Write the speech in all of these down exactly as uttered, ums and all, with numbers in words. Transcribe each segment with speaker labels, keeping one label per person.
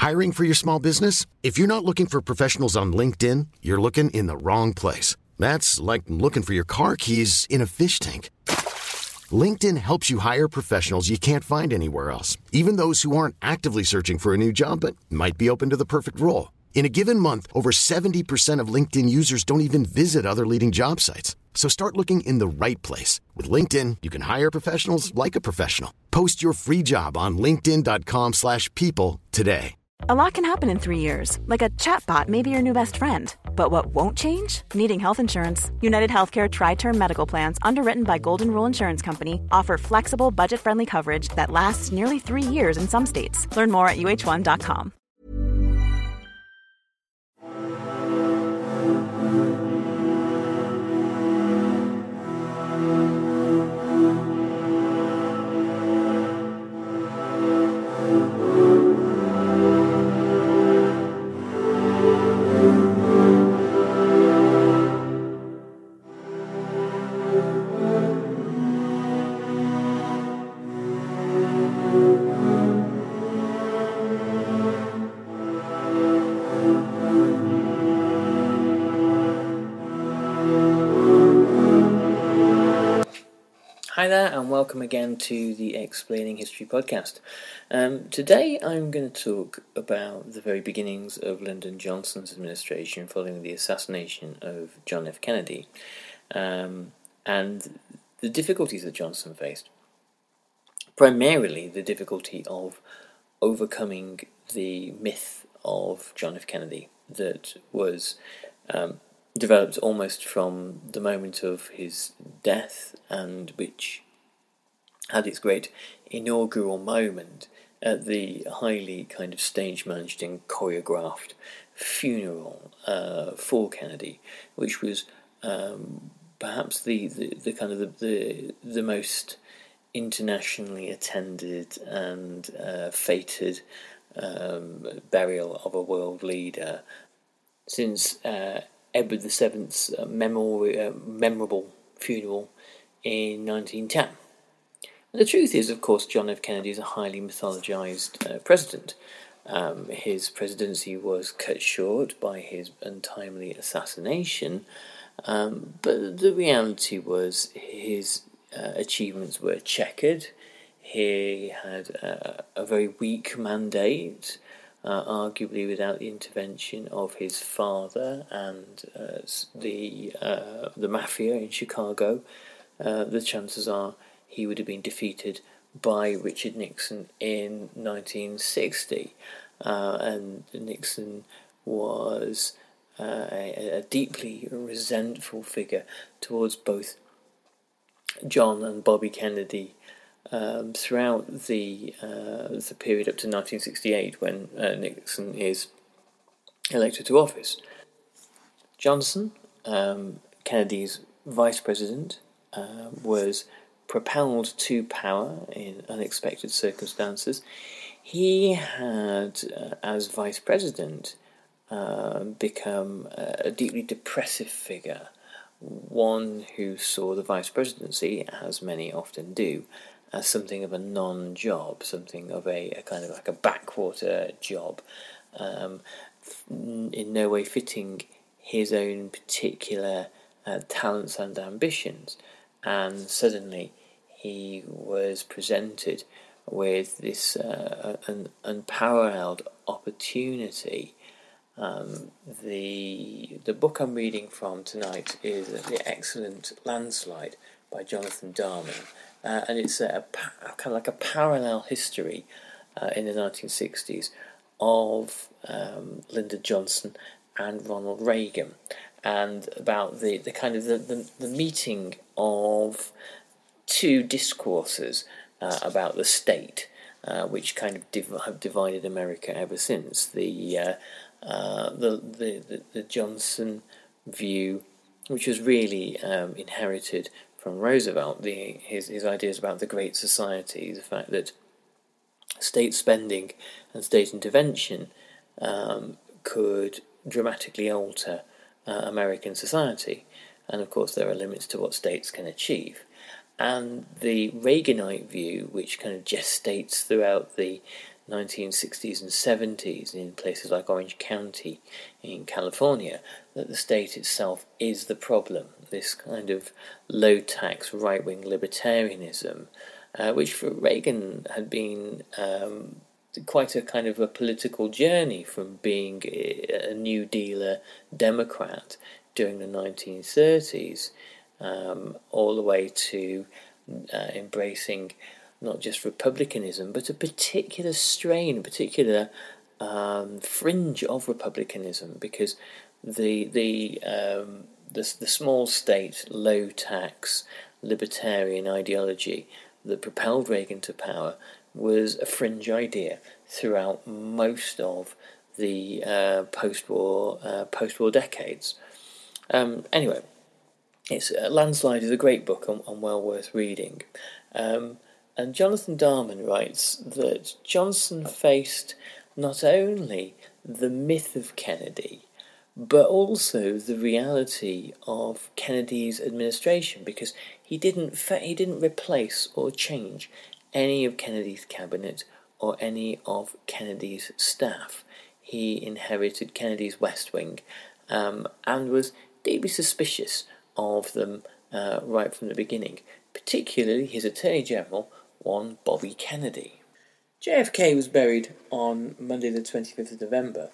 Speaker 1: Hiring for your small business? If you're not looking for professionals on LinkedIn, you're looking in the wrong place. That's like looking for your car keys in a fish tank. LinkedIn helps you hire professionals you can't find anywhere else, even those who aren't actively searching for a new job but might be open to the perfect role. In a given month, over seventy percent of LinkedIn users don't even visit other leading job sites. So start looking in the right place. With LinkedIn, you can hire professionals like a professional. Post your free job on linkedin.com slash people today.
Speaker 2: A lot can happen in three years, like a chatbot may be your new best friend. But what won't change? Needing health insurance. United Healthcare Tri-Term Medical Plans, underwritten by Golden Rule Insurance Company, offer flexible, budget-friendly coverage that lasts nearly three years in some states. Learn more at U H one dot com.
Speaker 3: Hi there, and welcome again to the Explaining History podcast. Um, today I'm going to talk about the very beginnings of Lyndon Johnson's administration following the assassination of John F. Kennedy, um, and the difficulties that Johnson faced. Primarily the difficulty of overcoming the myth of John F. Kennedy that was um, developed almost from the moment of his death, and which had its great inaugural moment at the highly kind of stage-managed and choreographed funeral uh, for Kennedy, which was um, perhaps the, the, the kind of the, the, the most internationally attended and uh, fated um, burial of a world leader since uh, Edward the Seventh's uh, memori- uh, memorable funeral in nineteen ten. And the truth is, of course, John F. Kennedy is a highly mythologized uh, president. Um, his presidency was cut short by his untimely assassination, um, but the reality was his uh, achievements were checkered. He had uh, a very weak mandate, Uh, arguably without the intervention of his father and uh, the uh, the mafia in Chicago. Uh, the chances are he would have been defeated by Richard Nixon in nineteen sixty, uh, and Nixon was uh, a, a deeply resentful figure towards both John and Bobby Kennedy. Um, throughout the uh, the period up to nineteen sixty-eight, when uh, Nixon is elected to office. Johnson, um, Kennedy's vice president, uh, was propelled to power in unexpected circumstances. He had, uh, as vice president, uh, become a deeply depressive figure, one who saw the vice presidency, as many often do, as something of a non-job, something of a, a kind of like a backwater job, um, in no way fitting his own particular uh, talents and ambitions. And suddenly he was presented with this uh, un- unparalleled opportunity. Um, the the book I'm reading from tonight is The Excellent Landslide by Jonathan Darman. Uh, and it's a, a kind of like a parallel history uh, in the nineteen sixties of um, Lyndon Johnson and Ronald Reagan, and about the, the kind of the, the, the meeting of two discourses uh, about the state, uh, which kind of div- have divided America ever since. The, uh, uh, the, the the the Johnson view, which was really um, inherited from Roosevelt, the his his ideas about the Great Society, the fact that state spending and state intervention um, could dramatically alter uh, American society, and of course there are limits to what states can achieve. And the Reaganite view, which kind of gestates throughout the nineteen sixties and seventies in places like Orange County in California, that the state itself is the problem. This kind of low-tax right-wing libertarianism, uh, which for Reagan had been um, quite a kind of a political journey from being a New Dealer Democrat during the nineteen thirties um, all the way to uh, embracing not just republicanism, but a particular strain, a particular um, fringe of republicanism, because the the um, the, the small state, low tax, libertarian ideology that propelled Reagan to power was a fringe idea throughout most of the uh, post-war uh, post-war decades. Um, anyway, it's uh, Landslide is a great book and, and well worth reading. Um, and Jonathan Darman writes that Johnson faced not only the myth of Kennedy, but also the reality of Kennedy's administration, because he didn't fa- he didn't replace or change any of Kennedy's cabinet or any of Kennedy's staff. He inherited Kennedy's West Wing um, and was deeply suspicious of them uh, right from the beginning, particularly his Attorney General, one Bobby Kennedy. J F K was buried on Monday the twenty-fifth of November,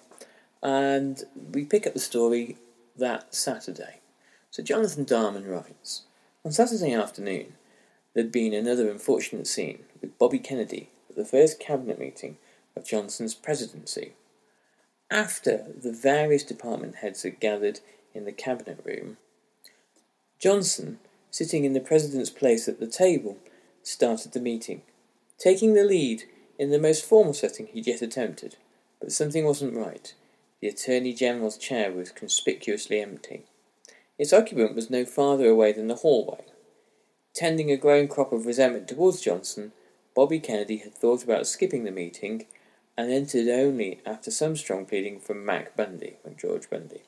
Speaker 3: and we pick up the story that Saturday. So Jonathan Darman writes, on Saturday afternoon, there'd been another unfortunate scene with Bobby Kennedy at the first cabinet meeting of Johnson's presidency. After the various department heads had gathered in the cabinet room, Johnson, sitting in the president's place at the table, started the meeting, taking the lead in the most formal setting he'd yet attempted. But something wasn't right. The Attorney General's chair was conspicuously empty. Its occupant was no farther away than the hallway. Tending a growing crop of resentment towards Johnson, Bobby Kennedy had thought about skipping the meeting and entered only after some strong pleading from Mac Bundy, from George Bundy.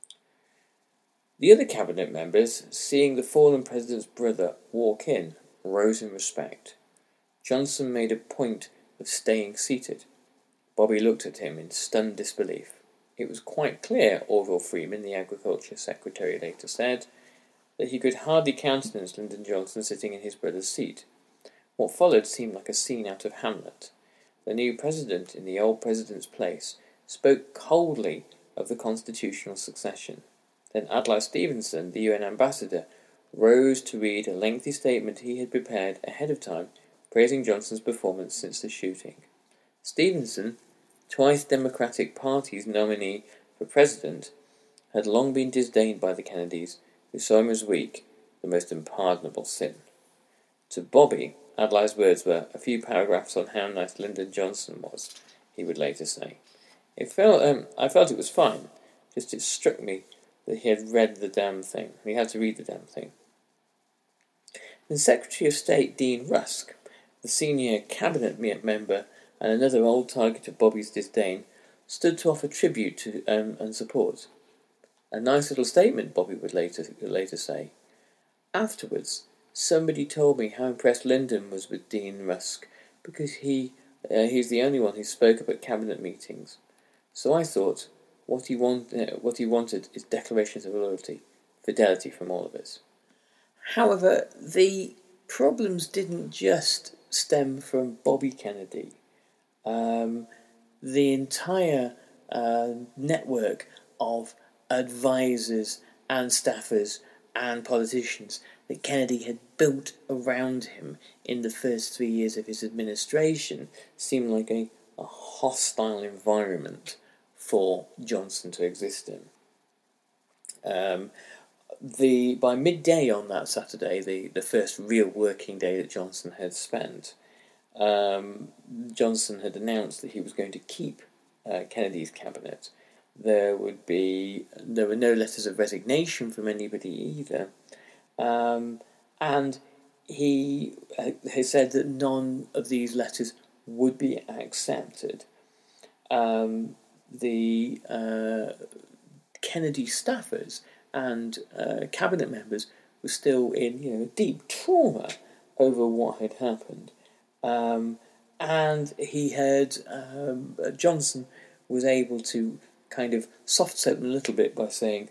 Speaker 3: The other cabinet members, seeing the fallen president's brother walk in, rose in respect. Johnson made a point of staying seated. Bobby looked at him in stunned disbelief. It was quite clear, Orville Freeman, the Agriculture Secretary, later said, that he could hardly countenance Lyndon Johnson sitting in his brother's seat. What followed seemed like a scene out of Hamlet. The new president, in the old president's place, spoke coldly of the constitutional succession. Then Adlai Stevenson, the U N ambassador, rose to read a lengthy statement he had prepared ahead of time, praising Johnson's performance since the shooting. Stevenson, twice Democratic Party's nominee for president, had long been disdained by the Kennedys, who saw him as weak, the most unpardonable sin. To Bobby, Adlai's words were a few paragraphs on how nice Lyndon Johnson was, he would later say. It felt, um, I felt it was fine, just it struck me that he had read the damn thing. He had to read the damn thing. The Secretary of State, Dean Rusk, the senior cabinet member and another old target of Bobby's disdain, stood to offer tribute to um, and support. A nice little statement, Bobby would later later say. Afterwards, somebody told me how impressed Lyndon was with Dean Rusk, because he uh, he's the only one who spoke up at cabinet meetings. So I thought, what he want, uh, what he wanted is declarations of loyalty, fidelity from all of us. However, the problems didn't just stem from Bobby Kennedy. Um, the entire uh, network of advisors and staffers and politicians that Kennedy had built around him in the first three years of his administration seemed like a, a hostile environment for Johnson to exist in. Um, the by midday on that Saturday, the, the first real working day that Johnson had spent, um, Johnson had announced that he was going to keep uh, Kennedy's cabinet. There would be there were no letters of resignation from anybody either, um, and he has said that none of these letters would be accepted. Um, the uh, Kennedy staffers and uh, cabinet members were still in, you know, deep trauma over what had happened, um, and he had, um, Johnson was able to kind of soft soap them a little bit by saying,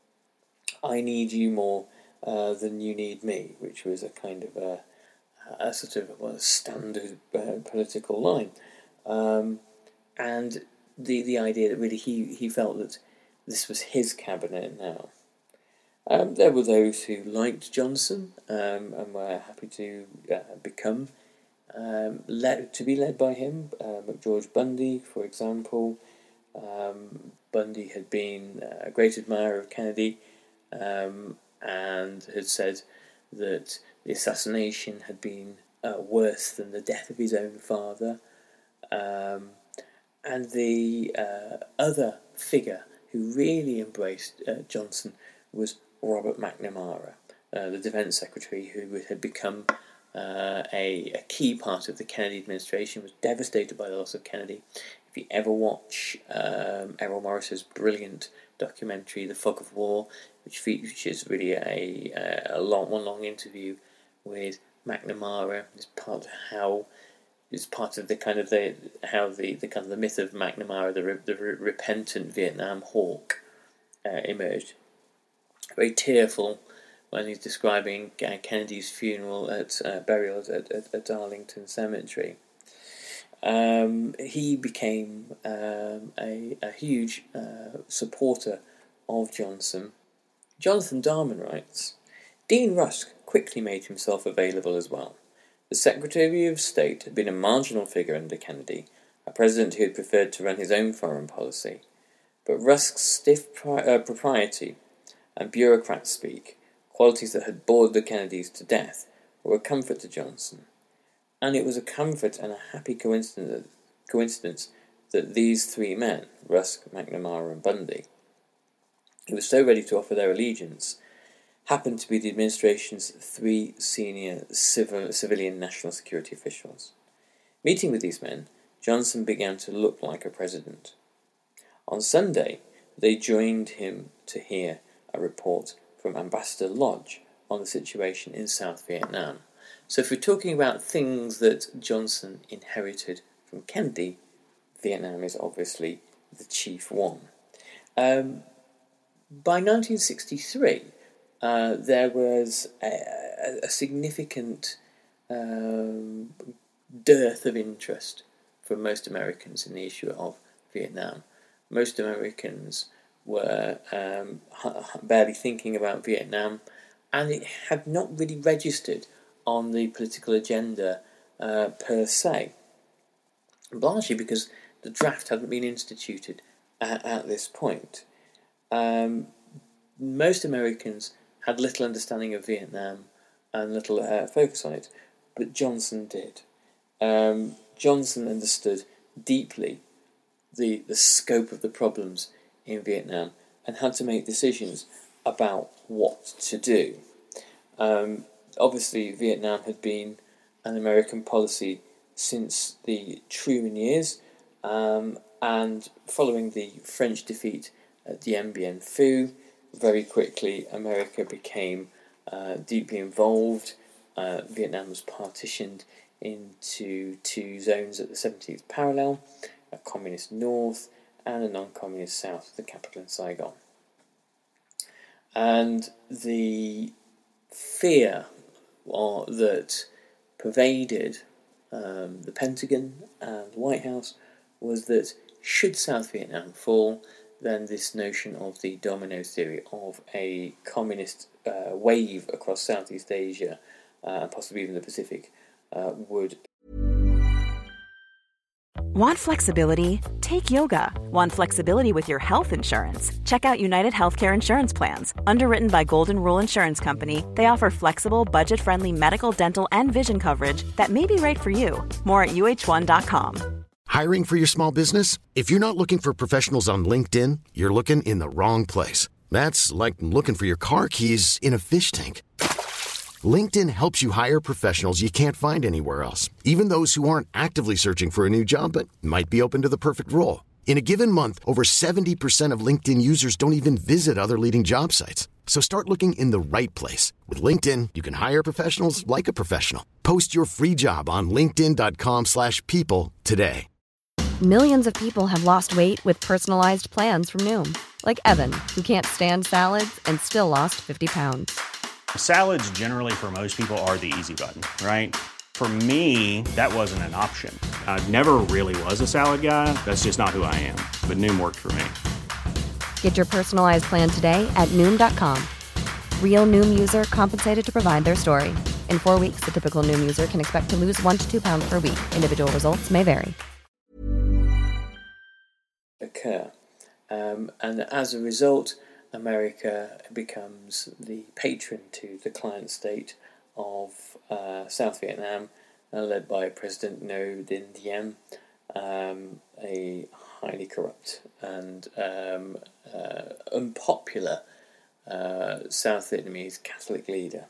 Speaker 3: I need you more uh, than you need me, which was a kind of a, a sort of well, standard uh, political line. Um, and the the idea that really he, he felt that this was his cabinet now. Um, there were those who liked Johnson um, and were happy to uh, become um, led to be led by him. Uh, McGeorge Bundy, for example. Um, Bundy had been a great admirer of Kennedy um, and had said that the assassination had been uh, worse than the death of his own father. Um, and the uh, other figure who really embraced uh, Johnson was Robert McNamara, uh, the Defence Secretary, who had become uh, a, a key part of the Kennedy administration, was devastated by the loss of Kennedy. If you ever watch um, Errol Morris's brilliant documentary, The Fog of War, which features really a, a, a long, one long interview with McNamara, is part of how is part of the kind of the how the, the kind of the myth of McNamara, the re, the re, repentant Vietnam hawk, uh, emerged. Very tearful when he's describing uh, Kennedy's funeral at uh, burial at, at, at Arlington Cemetery. Um, he became um, a, a huge uh, supporter of Johnson. Jonathan Darman writes, Dean Rusk quickly made himself available as well. The Secretary of State had been a marginal figure under Kennedy, a president who had preferred to run his own foreign policy. But Rusk's stiff pri- uh, propriety and bureaucrat speak, qualities that had bored the Kennedys to death, were a comfort to Johnson. And it was a comfort and a happy coincidence, coincidence that these three men, Rusk, McNamara and Bundy, who were so ready to offer their allegiance, happened to be the administration's three senior civil, civilian national security officials. Meeting with these men, Johnson began to look like a president. On Sunday, they joined him to hear a report from Ambassador Lodge on the situation in South Vietnam. So if we're talking about things that Johnson inherited from Kennedy, Vietnam is obviously the chief one. Um, by nineteen sixty-three, uh, there was a, a significant um, dearth of interest from most Americans in the issue of Vietnam. Most Americans were um, barely thinking about Vietnam, and it had not really registered on the political agenda uh, per se, largely because the draft hadn't been instituted at, at this point. Um, most Americans had little understanding of Vietnam and little uh, focus on it, but Johnson did. Um, Johnson understood deeply the, the scope of the problems in Vietnam and had to make decisions about what to do. Um, obviously, Vietnam had been an American policy since the Truman years, um, and following the French defeat at Dien Bien Phu, very quickly America became uh, deeply involved. Uh, Vietnam was partitioned into two zones at the seventeenth parallel, a communist north and a non-communist south of the capital in Saigon. And the fear or, that pervaded um, the Pentagon and the White House was that should South Vietnam fall, then this notion of the domino theory of a communist uh, wave across Southeast Asia uh, and possibly even the Pacific uh, would.
Speaker 2: Want flexibility? Take yoga. Want flexibility with your health insurance? Check out United Healthcare Insurance Plans. Underwritten by Golden Rule Insurance Company, they offer flexible, budget-friendly medical, dental, and vision coverage that may be right for you. More at U H one dot com.
Speaker 1: Hiring for your small business? If you're not looking for professionals on LinkedIn, you're looking in the wrong place. That's like looking for your car keys in a fish tank. LinkedIn helps you hire professionals you can't find anywhere else, even those who aren't actively searching for a new job but might be open to the perfect role. In a given month, over seventy percent of LinkedIn users don't even visit other leading job sites. So start looking in the right place. With LinkedIn, you can hire professionals like a professional. Post your free job on linkedin.com slash people today.
Speaker 4: Millions of people have lost weight with personalized plans from Noom. Like Evan, who can't stand salads and still lost fifty pounds.
Speaker 5: Salads generally for most people are the easy button, right? For me, that wasn't an option. I never really was a salad guy. That's just not who I am. But Noom worked for me.
Speaker 4: Get your personalized plan today at Noom dot com. Real Noom user compensated to provide their story. In four weeks, the typical Noom user can expect to lose one to two pounds per week. Individual results may vary.
Speaker 3: Occur. Um, and as a result, America becomes the patron to the client state of uh, South Vietnam, uh, led by President Ngo Dinh Diem, um, a highly corrupt and um, uh, unpopular uh, South Vietnamese Catholic leader.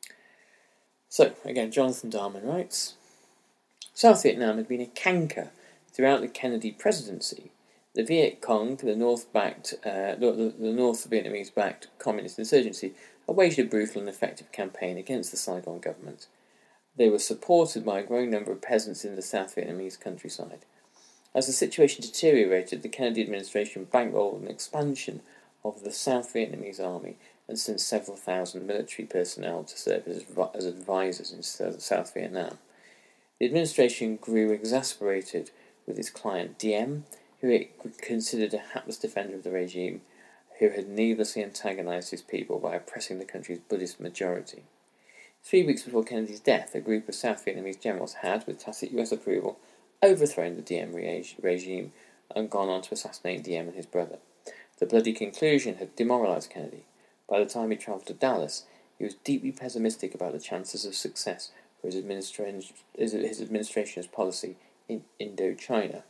Speaker 3: So, again, Jonathan Darman writes, South Vietnam had been a canker throughout the Kennedy presidency. The Viet Cong, the North-backed, uh, the, the North Vietnamese-backed communist insurgency, had waged a brutal and effective campaign against the Saigon government. They were supported by a growing number of peasants in the South Vietnamese countryside. As the situation deteriorated, the Kennedy administration bankrolled an expansion of the South Vietnamese army and sent several thousand military personnel to serve as, as advisors in South Vietnam. The administration grew exasperated with its client Diem, who it considered a hapless defender of the regime, who had needlessly antagonized his people by oppressing the country's Buddhist majority. Three weeks before Kennedy's death, a group of South Vietnamese generals had, with tacit U S approval, overthrown the Diem re- regime and gone on to assassinate Diem and his brother. The bloody conclusion had demoralized Kennedy. By the time he travelled to Dallas, he was deeply pessimistic about the chances of success for his, administra- his administration's policy in Indochina.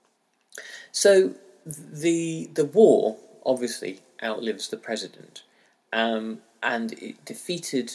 Speaker 3: So the the war obviously outlives the president, um, and it defeated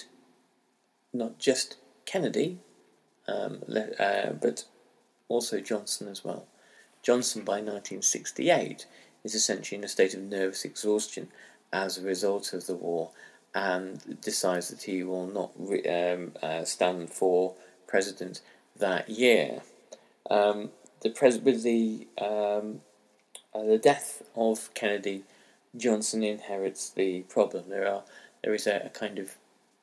Speaker 3: not just Kennedy, um, uh, but also Johnson as well. Johnson, by nineteen sixty-eight, is essentially in a state of nervous exhaustion as a result of the war, and decides that he will not re- um, uh, stand for president that year. Um, the pres- with the um, uh, the death of Kennedy, Johnson inherits the problem. There are there is a, a kind of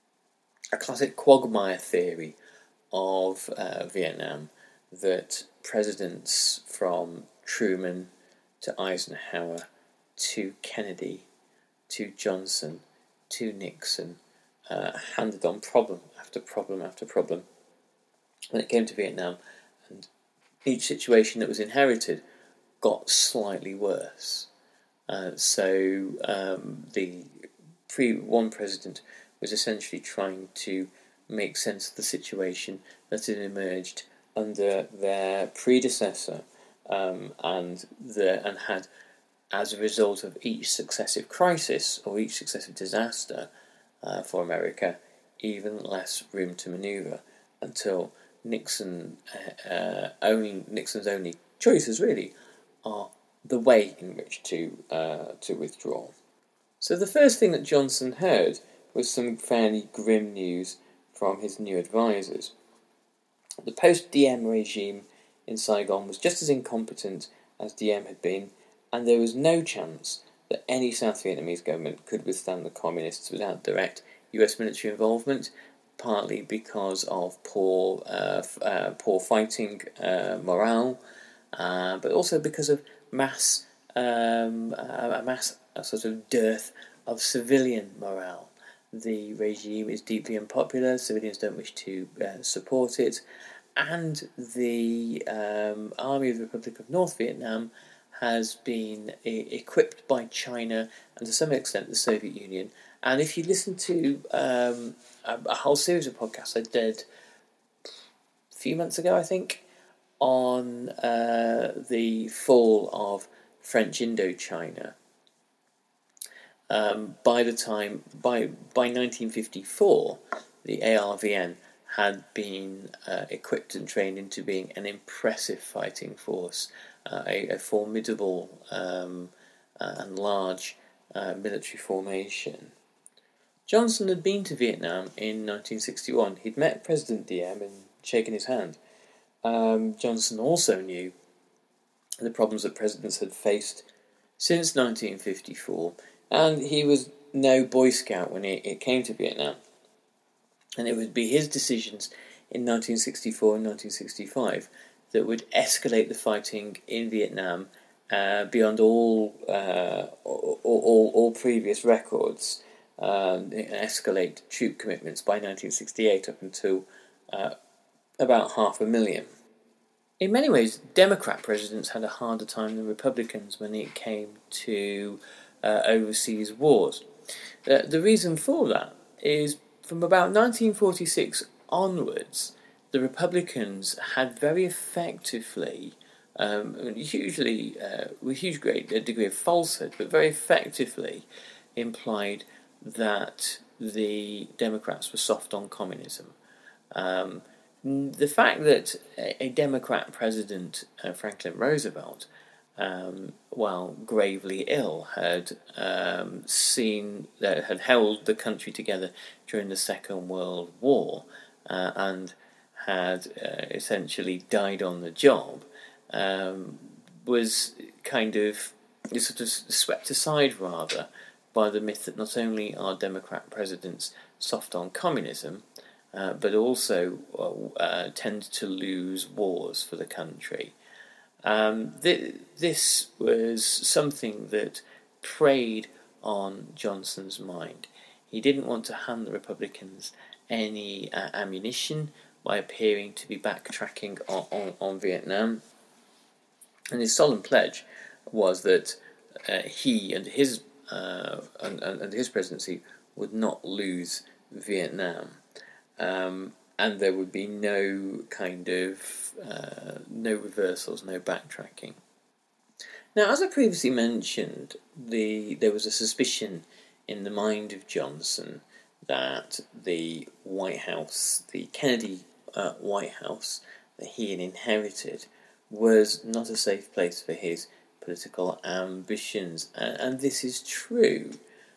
Speaker 3: a classic quagmire theory of uh, Vietnam that presidents from Truman to Eisenhower to Kennedy to Johnson to Nixon uh, handed on problem after problem after problem when it came to Vietnam, and each situation that was inherited got slightly worse. Uh, so um, the pre one president was essentially trying to make sense of the situation that had emerged under their predecessor, um, and the and had, as a result of each successive crisis or each successive disaster uh, for America, even less room to manoeuvre until Nixon uh, uh, only Nixon's only choices really are the way in which to uh, to withdraw. So the first thing that Johnson heard was some fairly grim news from his new advisors. The post-Diem regime in Saigon was just as incompetent as Diem had been, and there was no chance that any South Vietnamese government could withstand the communists without direct U S military involvement, partly because of poor uh, uh, poor fighting uh, morale, uh, but also because of mass um, a mass a sort of dearth of civilian morale. The regime is deeply unpopular, civilians don't wish to uh, support it, and the um, Army of the Republic of North Vietnam has been e- equipped by China and to some extent the Soviet Union. And if you listen to um, a, a whole series of podcasts I did a few months ago, I think, on uh, the fall of French Indochina, Um, by the time, by by nineteen fifty-four, the A R V N had been uh, equipped and trained into being an impressive fighting force uh, a, a formidable um, uh, and large uh, military formation. Johnson had been to Vietnam in nineteen sixty-one. He'd met President Diem and shaken his hand. Um, Johnson also knew the problems that presidents had faced since nineteen fifty-four, and he was no Boy Scout when it, it came to Vietnam. And it would be his decisions in nineteen sixty-four and nineteen sixty-five that would escalate the fighting in Vietnam uh, beyond all, uh, all, all all previous records, um, and escalate troop commitments by nineteen sixty-eight up until uh, about half a million. In many ways, Democrat presidents had a harder time than Republicans when it came to uh, overseas wars. Uh, the reason for that is from about nineteen forty-six onwards, the Republicans had very effectively, um, hugely, uh, with huge great degree of falsehood, but very effectively implied that the Democrats were soft on communism. Um, the fact that a, a Democrat president, uh, Franklin Roosevelt, um, while gravely ill, had um, seen that had held the country together during the Second World War, uh, and had uh, essentially died on the job, um, was kind of sort of swept aside rather by the myth that not only are Democrat presidents soft on communism, uh, but also uh, tend to lose wars for the country. Um, th- this was something that preyed on Johnson's mind. He didn't want to hand the Republicans any uh, ammunition by appearing to be backtracking on, on, on Vietnam. And his solemn pledge was that uh, he and his uh, and, and his presidency would not lose Vietnam, um, and there would be no kind of uh, no reversals, no backtracking. Now, as I previously mentioned, the there was a suspicion in the mind of Johnson that the White House, the Kennedy uh, White House that he had inherited, was not a safe place for his political ambitions, and, and this is true.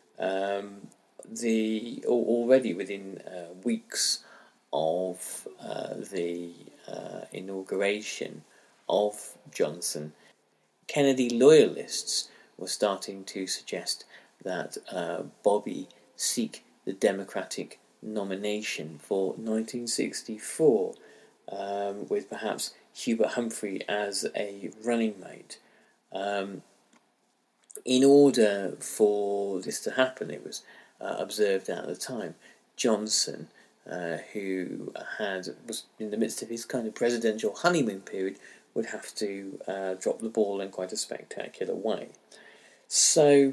Speaker 3: Um, the already within uh, weeks of uh, the uh, inauguration of Johnson, Kennedy loyalists were starting to suggest that uh, Bobby seek the Democratic nomination for nineteen sixty-four, um, with perhaps Hubert Humphrey as a running mate. Um, in order for this to happen, it was uh, observed at the time, Johnson, uh, who had was in the midst of his kind of presidential honeymoon period, would have to uh, drop the ball in quite a spectacular way. So,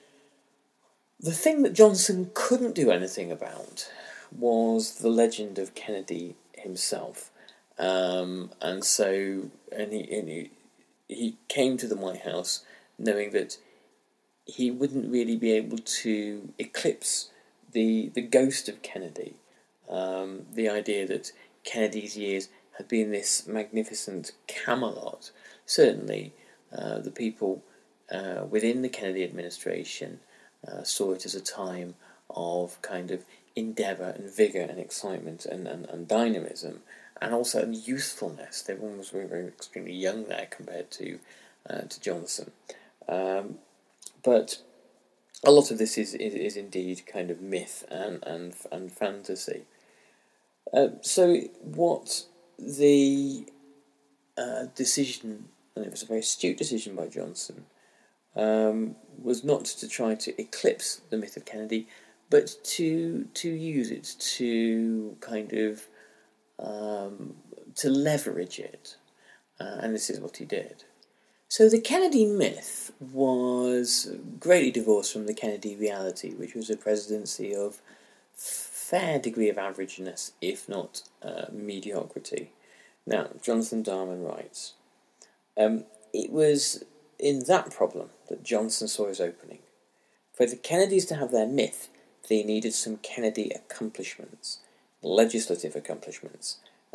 Speaker 3: the thing that Johnson couldn't do anything about was the legend of Kennedy himself. Um, and so, and he, and he, he came to the White House knowing that he wouldn't really be able to eclipse the the ghost of Kennedy. Um, the idea that Kennedy's years had been this magnificent Camelot. Certainly, uh, the people uh, within the Kennedy administration uh, saw it as a time of kind of endeavour and vigour and excitement and, and, and dynamism, and also youthfulness. Everyone was very, very extremely young there compared to uh, to Johnson. Um, but a lot of this is, is, is indeed kind of myth and and, and fantasy. Uh, so what the uh, decision, and it was a very astute decision by Johnson, um, was not to try to eclipse the myth of Kennedy, but to to use it to kind of um, to leverage it, uh, and this is what he did. So the Kennedy myth was greatly divorced from the Kennedy reality, which was a presidency of fair degree of averageness, if not uh, mediocrity. Now, Jonathan Darman writes, um, it was in that problem that Johnson saw his opening. For the Kennedys to have their myth, they needed some Kennedy accomplishments, legislative accomplishments,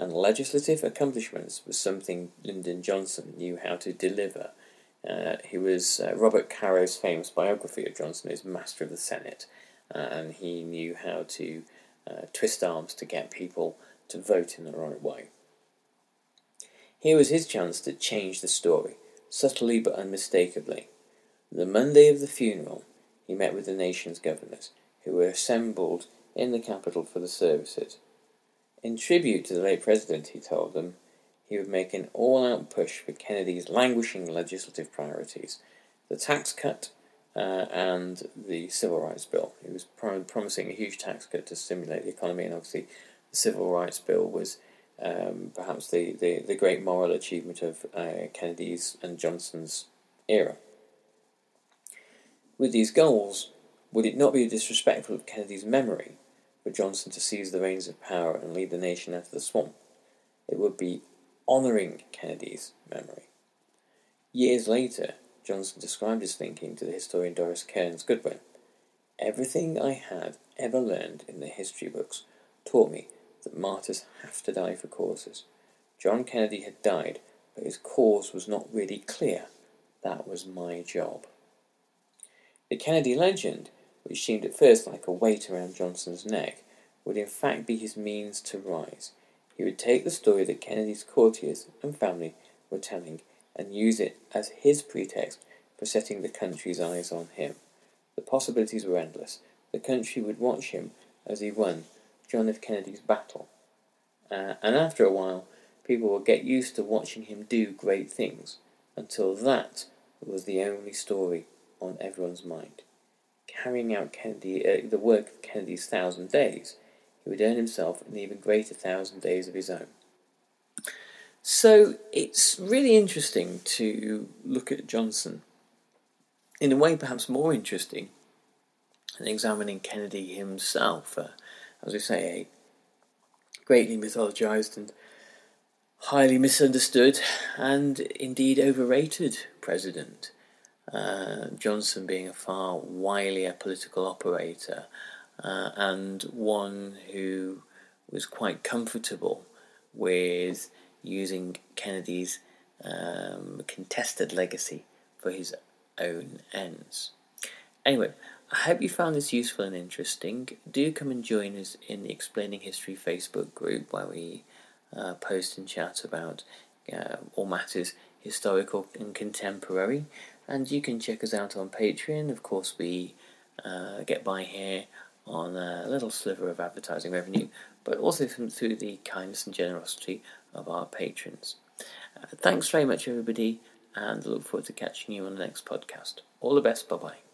Speaker 3: and legislative accomplishments was something Lyndon Johnson knew how to deliver. Uh, he was uh, Robert Caro's famous biography of Johnson is Master of the Senate, uh, and he knew how to uh, twist arms to get people to vote in the right way. Here was his chance to change the story, subtly but unmistakably. The Monday of the funeral, he met with the nation's governors, who were assembled in the capital for the services. In tribute to the late president, he told them, he would make an all-out push for Kennedy's languishing legislative priorities, the tax cut uh, and the Civil Rights Bill. He was prom- promising a huge tax cut to stimulate the economy, and obviously the Civil Rights Bill was um, perhaps the, the, the great moral achievement of uh, Kennedy's and Johnson's era. With these goals, would it not be disrespectful of Kennedy's memory for Johnson to seize the reins of power and lead the nation out of the swamp? It would be honouring Kennedy's memory. Years later, Johnson described his thinking to the historian Doris Kearns Goodwin. Everything I had ever learned in the history books taught me that martyrs have to die for causes. John Kennedy had died, but his cause was not really clear. That was my job. The Kennedy legend, which seemed at first like a weight around Johnson's neck, would in fact be his means to rise. He would take the story that Kennedy's courtiers and family were telling and use it as his pretext for setting the country's eyes on him. The possibilities were endless. The country would watch him as he won John F. Kennedy's battle. Uh, and after a while, people would get used to watching him do great things, until that was the only story on everyone's mind. Carrying out Kennedy, uh, the work of Kennedy's thousand days, he would earn himself an even greater thousand days of his own. So it's really interesting to look at Johnson in a way perhaps more interesting than examining Kennedy himself. Uh, as we say, a greatly mythologized and highly misunderstood and indeed overrated president. Uh, Johnson being a far wilier political operator uh, and one who was quite comfortable with using Kennedy's um, contested legacy for his own ends. Anyway, I hope you found this useful and interesting. Do come and join us in the Explaining History Facebook group, where we uh, post and chat about uh, all matters historical and contemporary. And you can check us out on Patreon. Of course, we uh, get by here on a little sliver of advertising revenue, but also from, through the kindness and generosity of our patrons. Uh, thanks very much, everybody, and I look forward to catching you on the next podcast. All the best. Bye-bye.